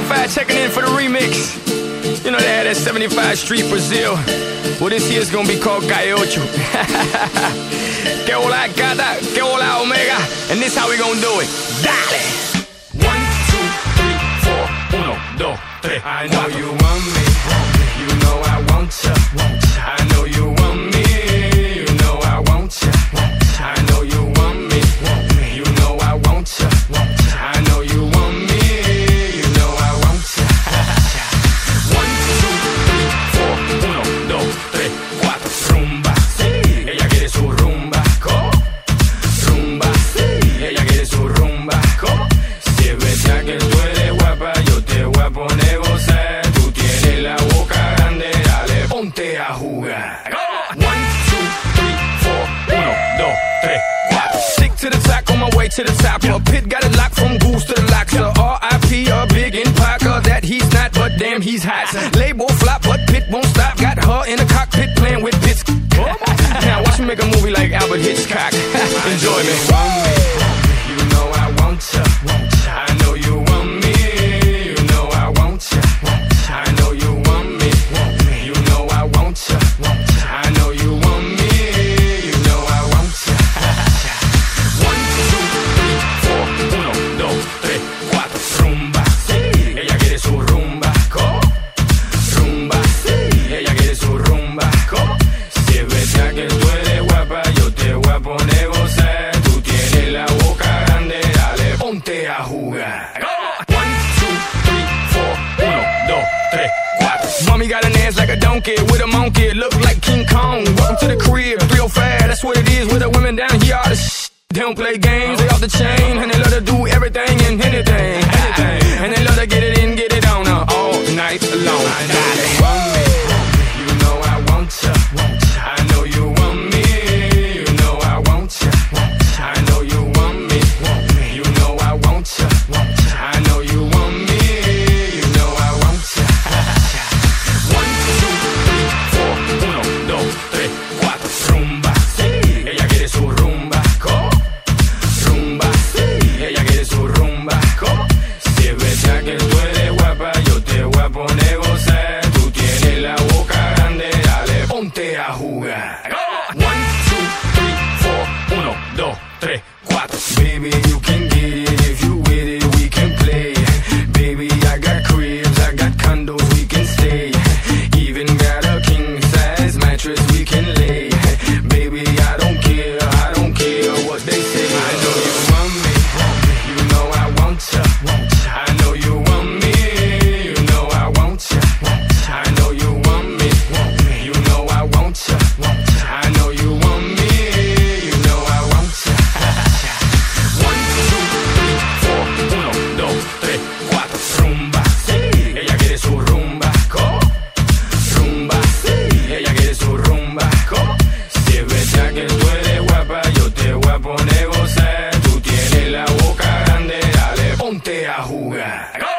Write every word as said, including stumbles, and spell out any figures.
five checking in for the remix. You know they had that seventy-five Street Brazil. Well, this year's gonna be called Calle Ocho. Que hola gata, que hola omega. And this how we gonna do it. Dale! One, two, three, four. Uno, dos, tres. I know you want me. You know I want ya. I know you want me. You know I want ya. I know you want me. You know I want ya. I know you want me. You know I want ya. One, two, three, four. Uno, dos, tres, cuatro. Rumba, sí. Ella quiere su rumba. ¿Cómo? Rumba, sí. Ella quiere su rumba. ¿Cómo? Si es verdad que tú eres guapa, yo te voy a poner gozar. Tú tienes la boca grande, dale, ponte a jugar. One, two, three, four. Uno, dos, tres, cuatro. Stick to the top, on my way to the top. A pit got it locked from goose to the locks. R I P a big in Parker that he's not, but damn he's hot. Label flop, but Pit won't stop. Got her in the cockpit playing with bits. Now watch me make a movie like Albert Hitchcock. Enjoy me. You know I want ya. I know you want me. You know I want ya. I know you want me. You know I want ya. I know you want me. You know I want ya. One, two, three, four. Uno, dos, tres, cuatro. Rumba, sí. Ella quiere su rumba. ¿Cómo? Rumba, sí. Ella quiere su rumba. ¿Cómo? Si es verdad que tú eres guapa, yo te voy a poner gozar. Tú tienes la boca grande, dale, ponte a jugar. One, two, three, four. Uno, dos, tres, cuatro. Mommy got an ass like a donkey with a monkey. Look like King Kong. Welcome to the crib, three oh five. That's what it is with the women down here. All the sh- They don't play games, they off the chain. And they love to do everything and anything. anything. And they love to get it in, get it on uh, all night long. I know you want me. You know I want ya. I know you want me. You know I want ya. I know you want me. You know I want ya. I know you want me. You know I want ya. One, two, three, four. Uno, dos, tres, cuatro. Rumba, sí. Ella quiere su rumba. ¿Cómo? Rumba, sí. Ella quiere su rumba. ¿Cómo? Si es verdad que tú eres guapa, yo te voy a poner gozar. Tú tienes la boca grande, dale, ponte a jugar. One, two, three, four. Uno, dos, tres, cuatro. Baby, you can get it if you with it, we can play. Baby, I got cribs, I got condos, we can stay. Even got a king size mattress we can lay. Baby, I don't care, I don't care what they say. I know you want me, you know I want ya. I know you want me, you know I want ya. I know you want me, you know I want ya. I know you want me, you know I want ya. One, two, three, four. Uno, dos, tres, cuatro. Rumba, sí. Ella quiere su rumba. ¿Cómo? Rumba, sí. Ella quiere su rumba. ¿Cómo? Si es verdad que tú eres guapa, yo te voy a poner gozar. Tú tienes la boca grande, dale, ponte a jugar.